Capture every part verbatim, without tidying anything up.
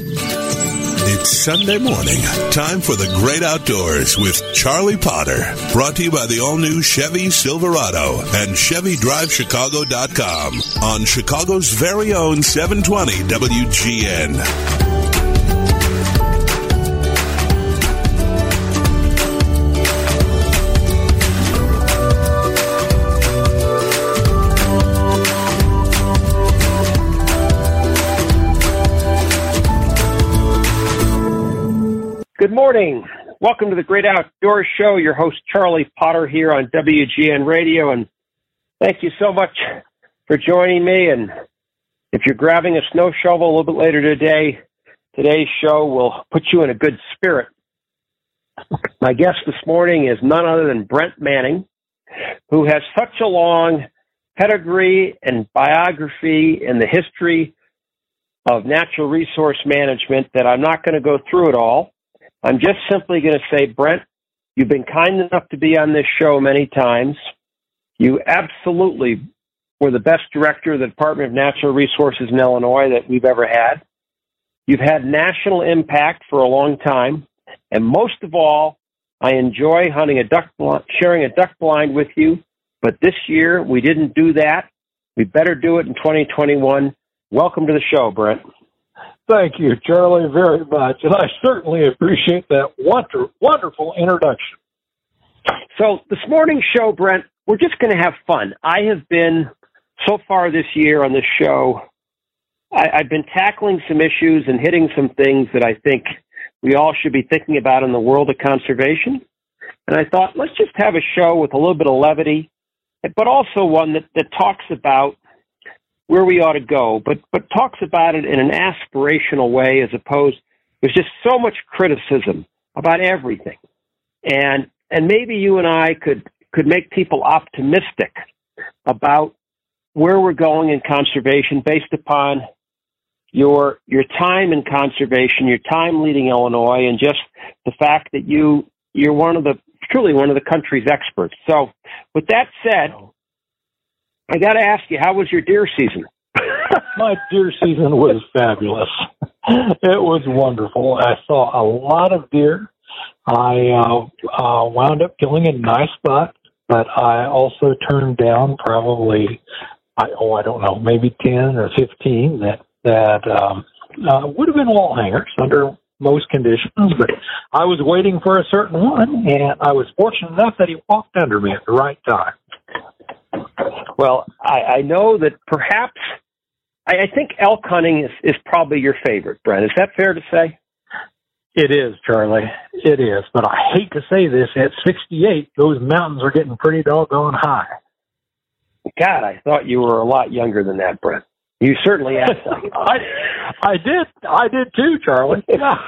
It's Sunday morning. Time for the great outdoors with Charlie Potter. Brought to you by the all-new Chevy Silverado and Chevy Drive Chicago dot com on Chicago's very own seven twenty W G N. Good morning. Welcome to the Great Outdoors Show. Your host, Charlie Potter, here on W G N Radio. And thank you so much for joining me. And if you're grabbing a snow shovel a little bit later today, today's show will put you in a good spirit. My guest this morning is none other than Brent Manning, who has such a long pedigree and biography in the history of natural resource management that I'm not going to go through it all. I'm just simply going to say, Brent, you've been kind enough to be on this show many times. You absolutely were the best director of the Department of Natural Resources in Illinois that we've ever had. You've had national impact for a long time. And most of all, I enjoy hunting a duck blind, sharing a duck blind with you. But this year, we didn't do that. We better do it in twenty twenty-one. Welcome to the show, Brent. Thank you, Charlie, very much. And I certainly appreciate that wonder, wonderful introduction. So this morning's show, Brent, we're just going to have fun. I have been, so far this year on this show, I, I've been tackling some issues and hitting some things that I think we all should be thinking about in the world of conservation. And I thought, let's just have a show with a little bit of levity, but also one that, that talks about where we ought to go, but but talks about it in an aspirational way as opposed, there's just so much criticism about everything. And and maybe you and I could, could make people optimistic about where we're going in conservation based upon your your time in conservation, your time leading Illinois, and just the fact that you, you're one of the, truly one of the country's experts. So with that said, I got to ask you, how was your deer season? My deer season was fabulous. It was wonderful. I saw a lot of deer. I uh, uh, wound up killing a nice buck, but I also turned down probably, I, oh, I don't know, maybe ten or fifteen that, that um, uh, would have been wall hangers under most conditions, but I was waiting for a certain one, and I was fortunate enough that he walked under me at the right time. Well, I, I know that perhaps, I, I think elk hunting is, is probably your favorite, Brent. Is that fair to say? It is, Charlie. It is. But I hate to say this, at sixty-eight, those mountains are getting pretty doggone high. God, I thought you were a lot younger than that, Brent. You certainly asked. I, I did. I did too, Charlie.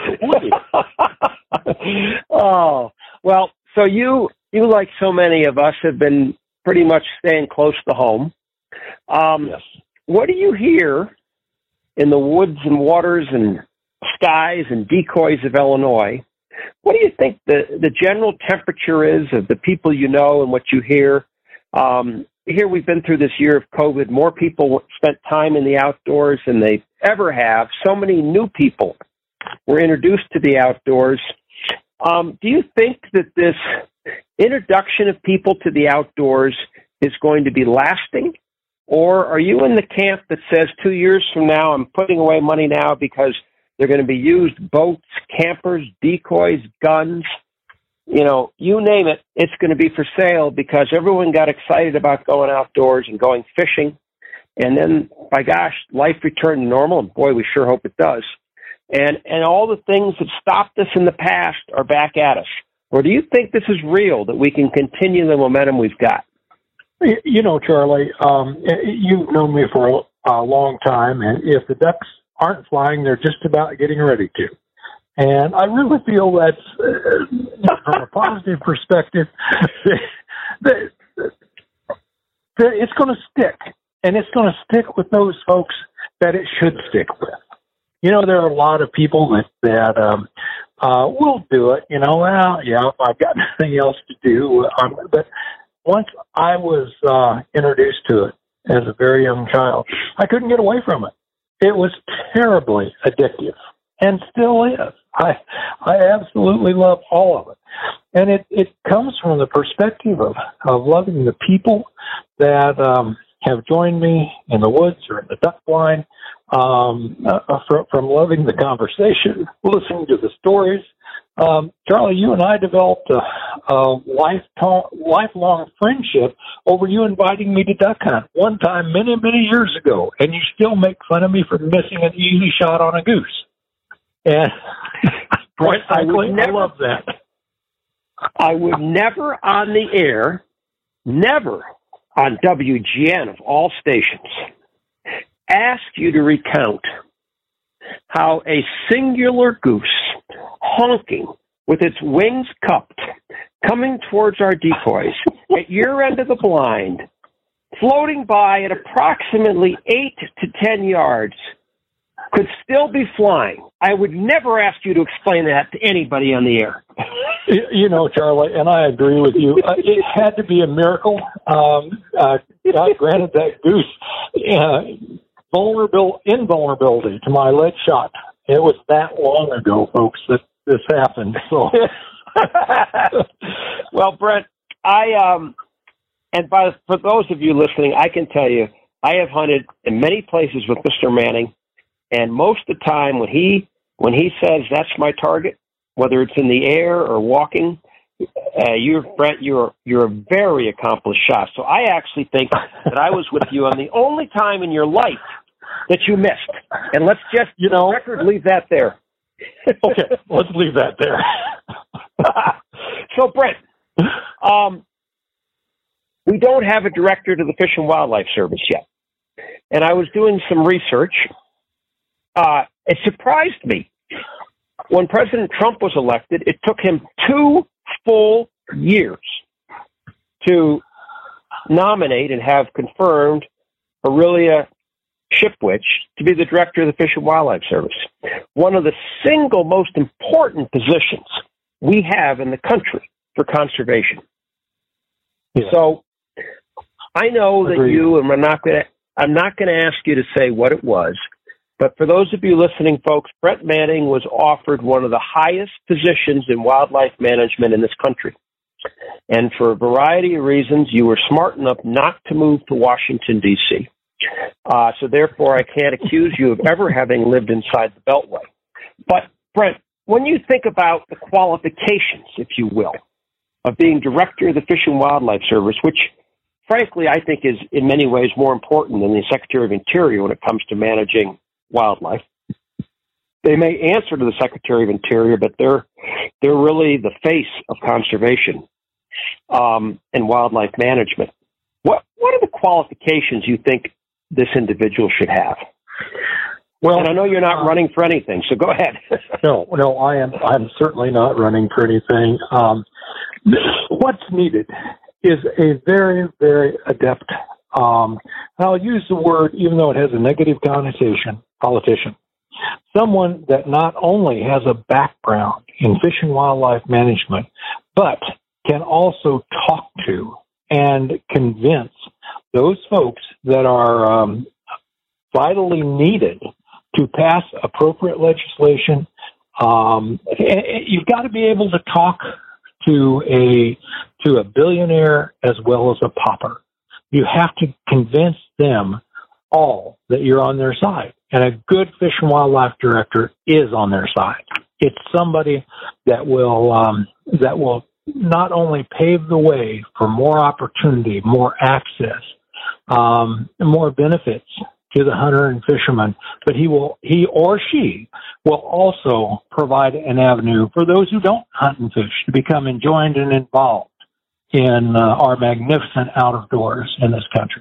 Oh, well, so you, you, like so many of us, have been pretty much staying close to home. Um, yes. What do you hear in the woods and waters and skies and decoys of Illinois? What do you think the, the general temperature is of the people you know and what you hear? Um, here we've been through this year of COVID. More people spent time in the outdoors than they ever have. So many new people were introduced to the outdoors. Um, do you think that this introduction of people to the outdoors is going to be lasting? Or are you in the camp that says two years from now, I'm putting away money now because they're going to be used boats, campers, decoys, guns, you know, you name it, it's going to be for sale because everyone got excited about going outdoors and going fishing. And then, by gosh, life returned to normal, and boy, we sure hope it does. And and all the things that stopped us in the past are back at us. Or do you think this is real, that we can continue the momentum we've got? You know, Charlie, um, you've known me for a, a long time, and if the ducks aren't flying, they're just about getting ready to. And I really feel that's, uh, from a positive perspective, that, that, that it's going to stick. And it's going to stick with those folks that it should stick with. You know, there are a lot of people that, that um, uh, will do it. You know, well, yeah, I've got nothing else to do. Um, but once I was uh, introduced to it as a very young child, I couldn't get away from it. It was terribly addictive. and still is. I I absolutely love all of it. And it, it comes from the perspective of, of loving the people that um, have joined me in the woods or in the duck blind, um, uh, from, from loving the conversation, listening to the stories. Um, Charlie, you and I developed a, a lifetime, lifelong friendship over you inviting me to duck hunt one time many, many years ago, and you still make fun of me for missing an easy shot on a goose. And quite frankly, I, I love that. I would never on the air, never on W G N of all stations, ask you to recount how a singular goose, honking with its wings cupped, coming towards our decoys at your end of the blind, floating by at approximately eight to ten yards, could still be flying. I would never ask you to explain that to anybody on the air. You know, Charlie, and I agree with you. Uh, it had to be a miracle. Um, uh, God granted that goose uh, vulnerable invulnerability to my lead shot. It was that long ago, folks, that this happened. So, well, Brent, I um, and by for those of you listening, I can tell you, I have hunted in many places with Mister Manning. And most of the time when he when he says that's my target, whether it's in the air or walking, uh, you're Brent, you're you're a very accomplished shot. So I actually think that I was with you on the only time in your life that you missed. And let's just, you know, record leave that there. Okay, let's leave that there. So Brent, um, we don't have a director to the Fish and Wildlife Service yet, and I was doing some research. Uh, it surprised me. When President Trump was elected, it took him two full years to nominate and have confirmed Aurelia Shipwich to be the director of the Fish and Wildlife Service, one of the single most important positions we have in the country for conservation. Yeah. So I know that Agreed. you, and I'm not going to, I'm not going to ask you to say what it was. But for those of you listening, folks, Brent Manning was offered one of the highest positions in wildlife management in this country. And for a variety of reasons, you were smart enough not to move to Washington, D C Uh, so therefore, I can't accuse you of ever having lived inside the Beltway. But, Brent, when you think about the qualifications, if you will, of being director of the Fish and Wildlife Service, which, frankly, I think is in many ways more important than the Secretary of Interior when it comes to managing wildlife. They may answer to the Secretary of Interior, but they're they're really the face of conservation um, and wildlife management. What what are the qualifications you think this individual should have? Well, and I know you're not uh, running for anything, so go ahead. no, no, I am. I'm certainly not running for anything. Um, what's needed is a very, very adept. Um, I'll use the word, even though it has a negative connotation, politician. Someone that not only has a background in fish and wildlife management, but can also talk to and convince those folks that are um, vitally needed to pass appropriate legislation. Um, you've got to be able to talk to a to a billionaire as well as a pauper. You have to convince them all that you're on their side. And a good fish and wildlife director is on their side. It's somebody that will um, that will not only pave the way for more opportunity, more access, um, and more benefits to the hunter and fisherman, but he will he or she will also provide an avenue for those who don't hunt and fish to become enjoined and involved in uh, our magnificent out of doors in this country.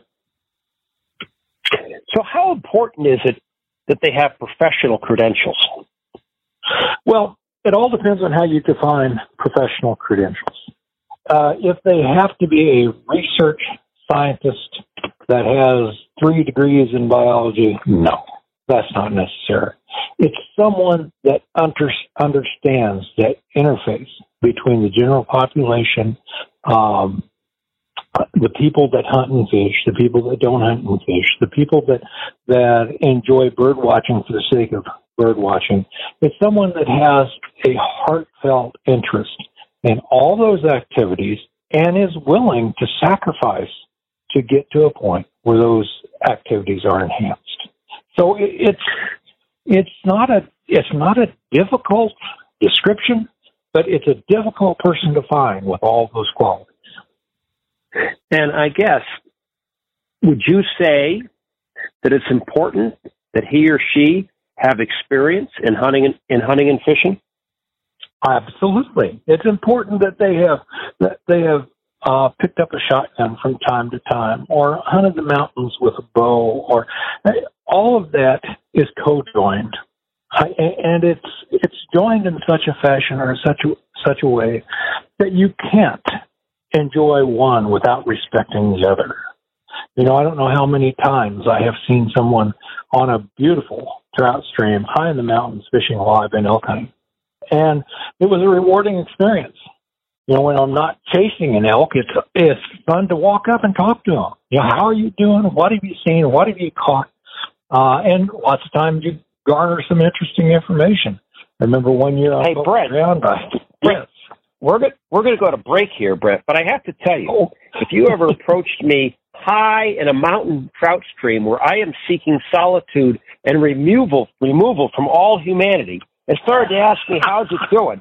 So how important is it that they have professional credentials? Well, it all depends on how you define professional credentials. Uh, if they have to be a research scientist that has three degrees in biology, no, that's not necessary. It's someone that under, understands that interface between the general population, um, the people that hunt and fish, the people that don't hunt and fish, the people that that enjoy bird watching for the sake of bird watching. It's someone that has a heartfelt interest in all those activities and is willing to sacrifice to get to a point where those activities are enhanced. So it, it's it's not a it's not a difficult description, but it's a difficult person to find with all those qualities. And I guess, would you say that it's important that he or she have experience in hunting and, in hunting and fishing? Absolutely. It's important that they have that they have uh, picked up a shotgun from time to time, or hunted the mountains with a bow, or all of that is co-joined, I, and it's it's joined in such a fashion or such a, such a way that you can't enjoy one without respecting the other. You know, I don't know how many times I have seen someone on a beautiful trout stream high in the mountains fishing while I've been elk hunting. And it was a rewarding experience. You know, when I'm not chasing an elk, it's it's fun to walk up and talk to them. You know, how are you doing? What have you seen? What have you caught? Uh, and lots of times you garner some interesting information. I remember one year I Hey, Brett. around. I, Brett, we're go- we're going to go to break here, Brett. But I have to tell you, Oh. if you ever approached me high in a mountain trout stream where I am seeking solitude and removal removal from all humanity, and started to ask me how's it doing,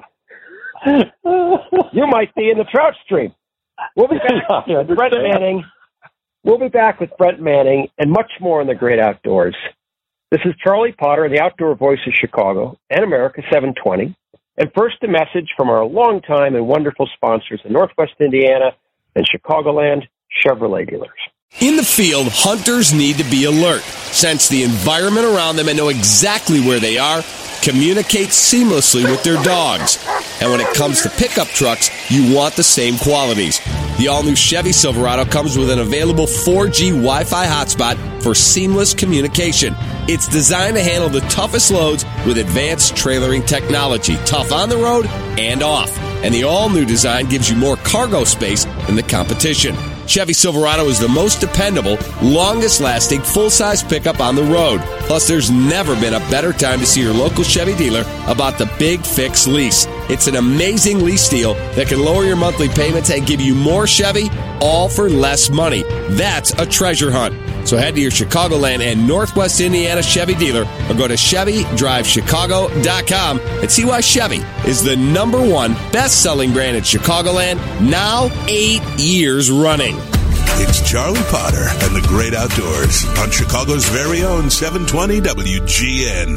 you might be in the trout stream. We'll be back with Brent Manning. We'll be back with Brent Manning and much more in the great outdoors. This is Charlie Potter, the Outdoor Voice of Chicago and America seven twenty. And first, a message from our longtime and wonderful sponsors in Northwest Indiana and Chicagoland Chevrolet dealers. In the field, hunters need to be alert, sense the environment around them, and know exactly where they are, communicate seamlessly with their dogs. And when it comes to pickup trucks, you want the same qualities. The all-new Chevy Silverado comes with an available four G Wi-Fi hotspot for seamless communication. It's designed to handle the toughest loads with advanced trailering technology, tough on the road and off. And the all-new design gives you more cargo space than the competition. Chevy Silverado is the most dependable, longest-lasting, full-size pickup on the road. Plus, there's never been a better time to see your local Chevy dealer about the Big Fix lease. It's an amazing lease deal that can lower your monthly payments and give you more Chevy, all for less money. That's a treasure hunt. So head to your Chicagoland and Northwest Indiana Chevy dealer or go to Chevy Drive Chicago dot com and see why Chevy is the number one best-selling brand in Chicagoland, now eight years running. It's Charlie Potter and the Great Outdoors on Chicago's very own seven twenty W G N.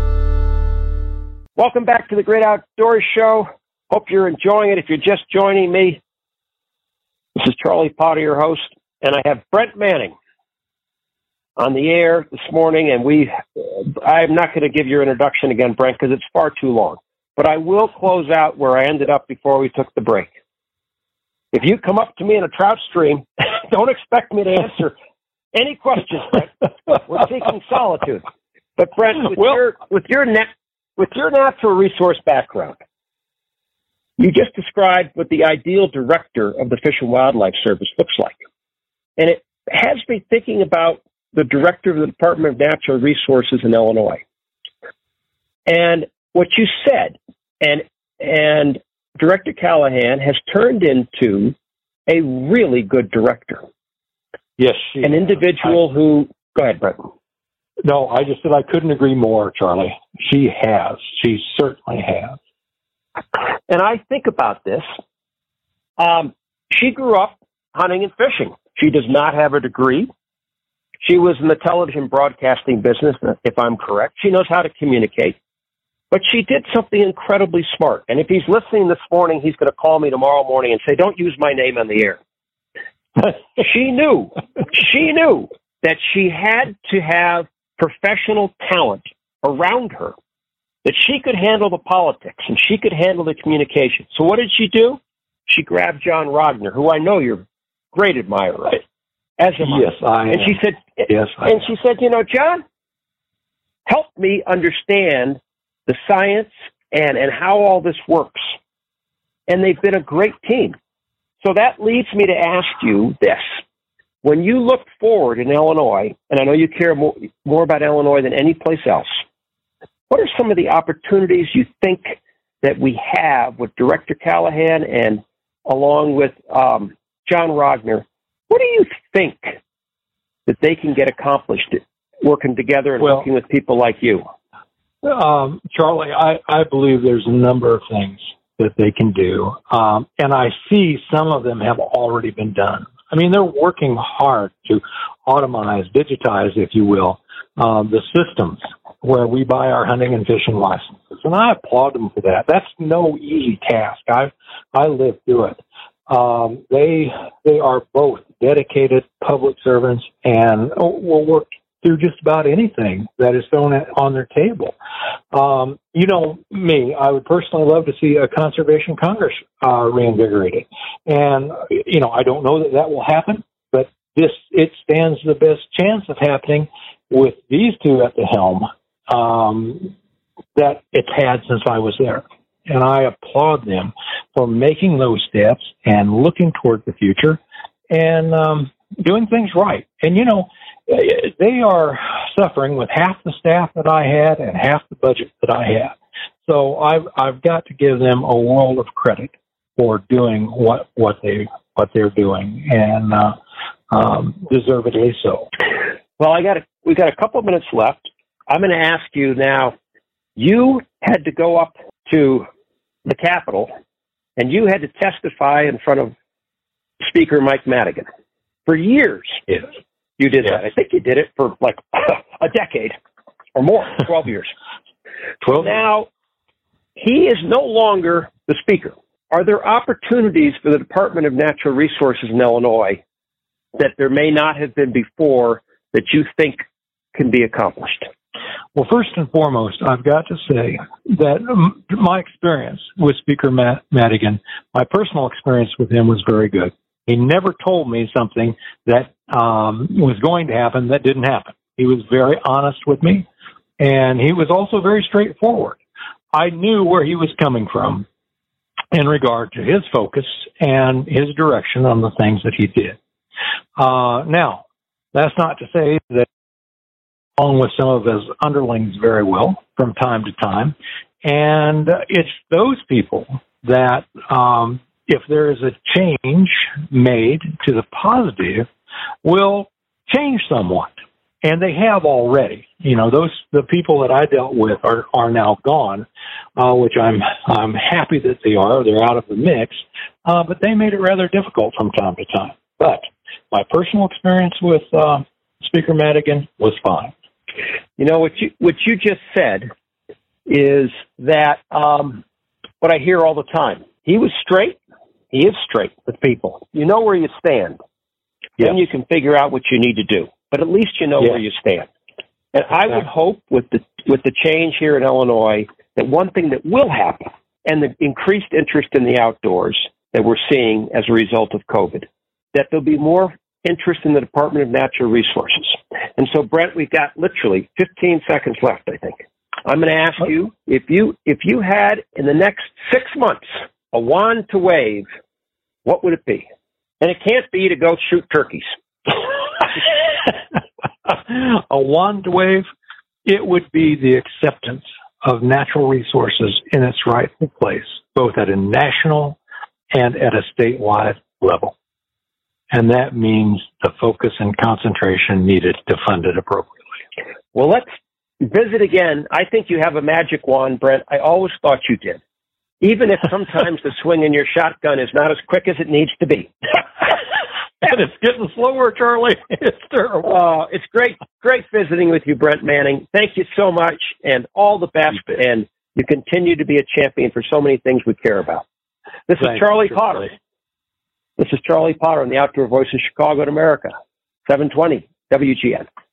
Welcome back to the Great Outdoors Show. Hope you're enjoying it. If you're just joining me, this is Charlie Potter, your host, and I have Brent Manning on the air this morning, and we, I'm not going to give your introduction again, Brent, because it's far too long. But I will close out where I ended up before we took the break. If you come up to me in a trout stream, don't expect me to answer any questions, Brent. We're seeking solitude. But Brent, with well, your with your net with your natural resource background, you just described what the ideal director of the Fish and Wildlife Service looks like, and it has me thinking about the director of the Department of Natural Resources in Illinois. And what you said, and and Director Callahan has turned into a really good director. Yes, she an individual I, who. Go ahead, Brett. No, I just said I couldn't agree more, Charlie. She has. She certainly has. And I think about this. Um, she grew up hunting and fishing. She does not have a degree. She was in the television broadcasting business, if I'm correct. She knows how to communicate. But she did something incredibly smart. And if he's listening this morning, he's going to call me tomorrow morning and say, don't use my name on the air. she knew, she knew that she had to have professional talent around her, that she could handle the politics and she could handle the communication. So what did she do? She grabbed John Rogner, who I know you're a great admirer of. As a yes, I am. And she said, yes, I and am. she said, you know, John, help me understand the science and, and how all this works. And they've been a great team. So that leads me to ask you this. When you look forward in Illinois, and I know you care more, more about Illinois than any place else, what are some of the opportunities you think that we have with Director Callahan and along with um, John Rogner? What do you think that they can get accomplished working together and well, working with people like you? Um, Charlie, I, I believe there's a number of things that they can do. Um, and I see some of them have already been done. I mean, they're working hard to automize, digitize, if you will, uh, the systems where we buy our hunting and fishing licenses. And I applaud them for that. That's no easy task. I, I lived through it. Um, they, they are both dedicated public servants and will work through just about anything that is thrown on their table. Um, you know, me, I would personally love to see a conservation Congress uh, reinvigorated. And, you know, I don't know that that will happen, but this, it stands the best chance of happening with these two at the helm um, that it's had since I was there. And I applaud them for making those steps and looking toward the future and um, doing things right. And, you know, they are suffering with half the staff that I had and half the budget that I had. So I've I've got to give them a world of credit for doing what what they what they're doing, and uh, um, deservedly so. Well, I got a, we got a couple of minutes left. I'm going to ask you now. You had to go up to the Capitol, and you had to testify in front of Speaker Mike Madigan for years. Yes. You did yes. that. I think you did it for like a decade or more, twelve years. twelve Now, he is no longer the Speaker. Are there opportunities for the Department of Natural Resources in Illinois that there may not have been before that you think can be accomplished? Well, first and foremost, I've got to say that my experience with Speaker Matt Madigan, my personal experience with him was very good. He never told me something that um, was going to happen that didn't happen. He was very honest with me, and he was also very straightforward. I knew where he was coming from in regard to his focus and his direction on the things that he did. Uh, now, that's not to say that along with some of his underlings very well from time to time, and uh, it's those people that um, if there is a change made to the positive, will change somewhat. And they have already. You know, those the people that I dealt with are, are now gone, uh, which I'm I'm happy that they are. They're out of the mix, uh, but they made it rather difficult from time to time. But my personal experience with uh, Speaker Madigan was fine. You know, what you what you just said is that um, what I hear all the time. He was straight. He is straight with people. You know where you stand. Yes. Then you can figure out what you need to do. But at least you know yes. where you stand. And I would hope with the with the change here in Illinois that one thing that will happen and the increased interest in the outdoors that we're seeing as a result of COVID, that there'll be more interest in the Department of Natural Resources. And so, Brent, we've got literally fifteen seconds left, I think. I'm going to ask you, if you if you had in the next six months a wand to wave, what would it be? And it can't be to go shoot turkeys. A wand to wave, it would be the acceptance of natural resources in its rightful place, both at a national and at a statewide level. And that means the focus and concentration needed to fund it appropriately. Well, let's visit again. I think you have a magic wand, Brent. I always thought you did. Even if sometimes the swing in your shotgun is not as quick as it needs to be. And it's getting slower, Charlie. It's terrible. Uh, it's great, great visiting with you, Brent Manning. Thank you so much, and all the best. And you continue to be a champion for so many things we care about. This Thanks, is Charlie Charlie. Potter. This is Charlie Potter on the Outdoor Voice of Chicago and America, seven twenty W G N.